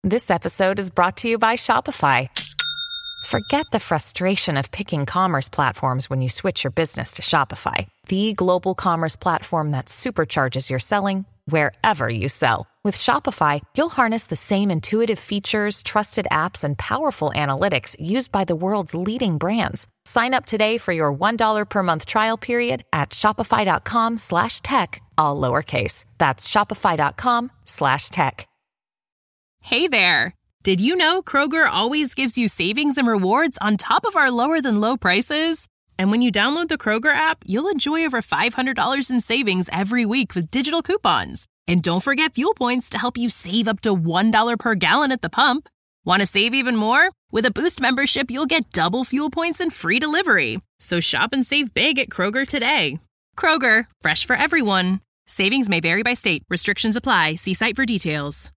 This episode is brought to you by Shopify. Forget the frustration of picking commerce platforms when you switch your business to Shopify, the global commerce platform that supercharges your selling wherever you sell. With Shopify, you'll harness the same intuitive features, trusted apps, and powerful analytics used by the world's leading brands. Sign up today for your $1 per month trial period at shopify.com/tech, all lowercase. That's shopify.com/tech. Hey there! Did you know Kroger always gives you savings and rewards on top of our lower than low prices? And when you download the Kroger app, you'll enjoy over $500 in savings every week with digital coupons. And don't forget fuel points to help you save up to $1 per gallon at the pump. Want to save even more? With a Boost membership, you'll get double fuel points and free delivery. So shop and save big at Kroger today. Kroger, fresh for everyone. Savings may vary by state. Restrictions apply. See site for details.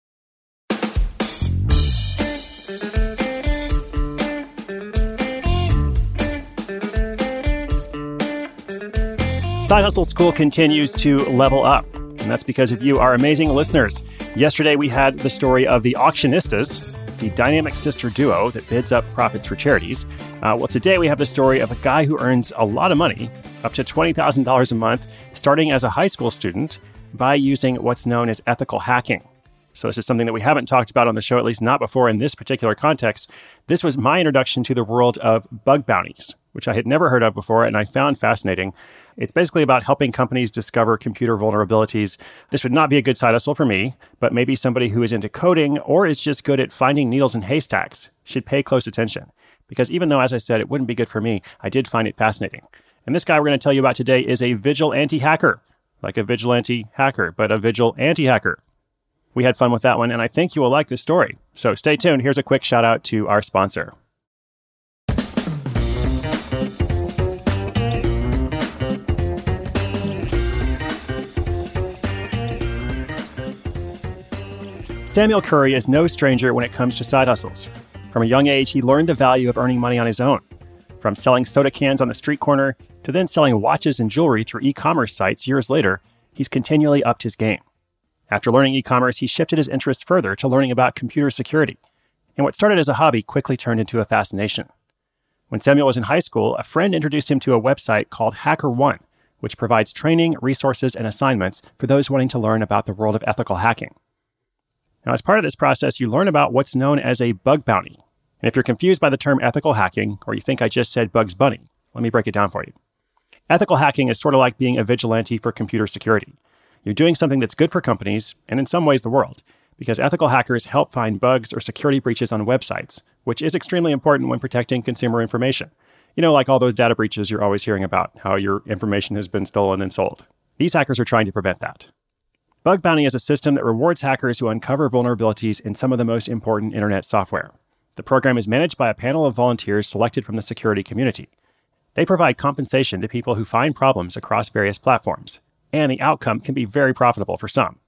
Side Hustle School continues to level up, and that's because of you, our amazing listeners. Yesterday, we had the story of the Auctionistas, the dynamic sister duo that bids up profits for charities. Well, today we have the story of a guy who earns a lot of money, up to $20,000 a month, starting as a high school student by using what's known as ethical hacking. So this is something that we haven't talked about on the show, at least not before in this particular context. This was my introduction to the world of bug bounties, which I had never heard of before and I found fascinating. It's basically about helping companies discover computer vulnerabilities. This would not be a good side hustle for me, but maybe somebody who is into coding or is just good at finding needles in haystacks should pay close attention. Because even though, as I said, it wouldn't be good for me, I did find it fascinating. And this guy we're going to tell you about today is a vigilante hacker, like a vigilante hacker, but a vigilante hacker. We had fun with that one, and I think you will like this story. So stay tuned. Here's a quick shout out to our sponsor. Samuel Curry is no stranger when it comes to side hustles. From a young age, he learned the value of earning money on his own. From selling soda cans on the street corner to then selling watches and jewelry through e-commerce sites years later, he's continually upped his game. After learning e-commerce, he shifted his interests further to learning about computer security. And what started as a hobby quickly turned into a fascination. When Samuel was in high school, a friend introduced him to a website called HackerOne, which provides training, resources, and assignments for those wanting to learn about the world of ethical hacking. Now, as part of this process, you learn about what's known as a bug bounty. And if you're confused by the term ethical hacking, or you think I just said Bugs Bunny, let me break it down for you. Ethical hacking is sort of like being a vigilante for computer security. You're doing something that's good for companies, and in some ways the world, because ethical hackers help find bugs or security breaches on websites, which is extremely important when protecting consumer information. You know, like all those data breaches you're always hearing about, how your information has been stolen and sold. These hackers are trying to prevent that. Bug bounty is a system that rewards hackers who uncover vulnerabilities in some of the most important internet software. The program is managed by a panel of volunteers selected from the security community. They provide compensation to people who find problems across various platforms, and the outcome can be very profitable for some.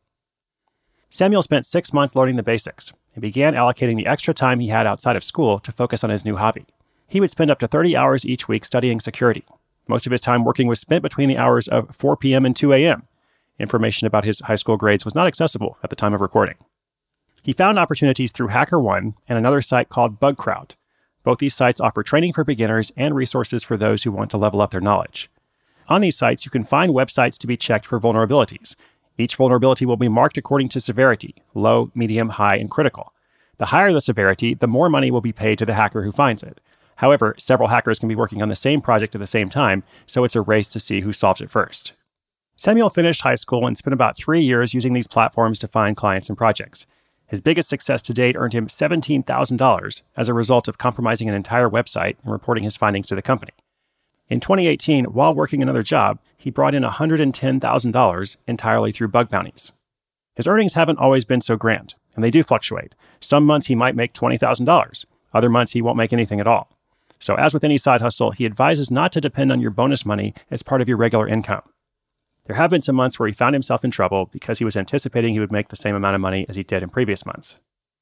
Samuel spent 6 months learning the basics and began allocating the extra time he had outside of school to focus on his new hobby. He would spend up to 30 hours each week studying security. Most of his time working was spent between the hours of 4 p.m. and 2 a.m. Information about his high school grades was not accessible at the time of recording. He found opportunities through HackerOne and another site called BugCrowd. Both these sites offer training for beginners and resources for those who want to level up their knowledge. On these sites, you can find websites to be checked for vulnerabilities. Each vulnerability will be marked according to severity: low, medium, high, and critical. The higher the severity, the more money will be paid to the hacker who finds it. However, several hackers can be working on the same project at the same time, so it's a race to see who solves it first. Samuel finished high school and spent about 3 years using these platforms to find clients and projects. His biggest success to date earned him $17,000 as a result of compromising an entire website and reporting his findings to the company. In 2018, while working another job, he brought in $110,000 entirely through bug bounties. His earnings haven't always been so grand, and they do fluctuate. Some months he might make $20,000. Other months he won't make anything at all. So as with any side hustle, he advises not to depend on your bonus money as part of your regular income. There have been some months where he found himself in trouble because he was anticipating he would make the same amount of money as he did in previous months.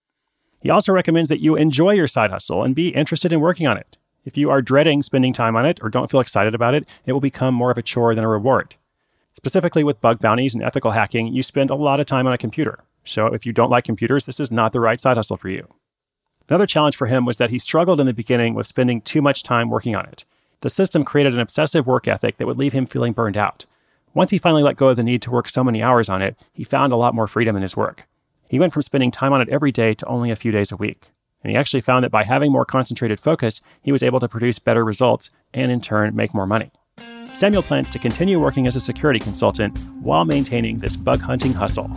He also recommends that you enjoy your side hustle and be interested in working on it. If you are dreading spending time on it or don't feel excited about it, it will become more of a chore than a reward. Specifically with bug bounties and ethical hacking, you spend a lot of time on a computer. So if you don't like computers, this is not the right side hustle for you. Another challenge for him was that he struggled in the beginning with spending too much time working on it. The system created an obsessive work ethic that would leave him feeling burned out. Once he finally let go of the need to work so many hours on it, he found a lot more freedom in his work. He went from spending time on it every day to only a few days a week. And he actually found that by having more concentrated focus, he was able to produce better results and in turn make more money. Samuel plans to continue working as a security consultant while maintaining this bug hunting hustle.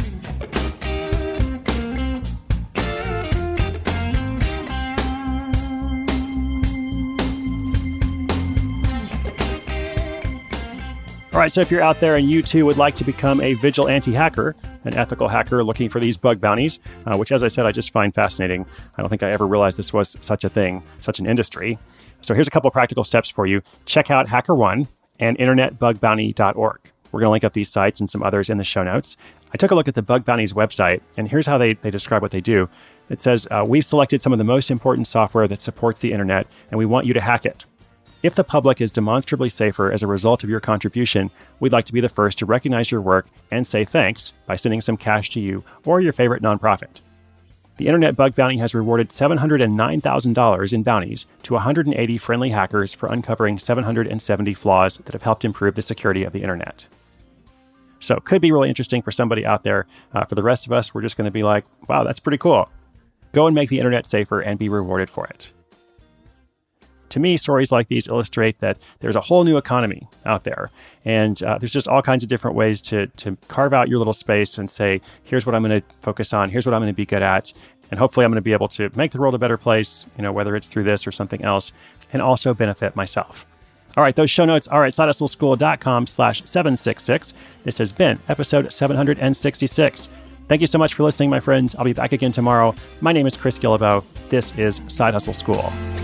All right, so if you're out there and you too would like to become a vigilante hacker, an ethical hacker looking for these bug bounties, which, as I said, I just find fascinating. I don't think I ever realized this was such a thing, such an industry. So here's a couple of practical steps for you. Check out HackerOne and internetbugbounty.org. We're going to link up these sites and some others in the show notes. I took a look at the Bug Bounty's website, and here's how they describe what they do. It says, we've selected some of the most important software that supports the internet, and we want you to hack it. If the public is demonstrably safer as a result of your contribution, we'd like to be the first to recognize your work and say thanks by sending some cash to you or your favorite nonprofit. The Internet Bug Bounty has rewarded $709,000 in bounties to 180 friendly hackers for uncovering 770 flaws that have helped improve the security of the internet. So it could be really interesting for somebody out there. For the rest of us, we're just going to be like, wow, that's pretty cool. Go and make the internet safer and be rewarded for it. To me, stories like these illustrate that there's a whole new economy out there. And there's just all kinds of different ways to carve out your little space and say, here's what I'm going to focus on. Here's what I'm going to be good at. And hopefully I'm going to be able to make the world a better place, whether it's through this or something else, and also benefit myself. All right, those show notes are at sidehustleschool.com/766. This has been episode 766. Thank you so much for listening, my friends. I'll be back again tomorrow. My nabo. This is Side Hustle School.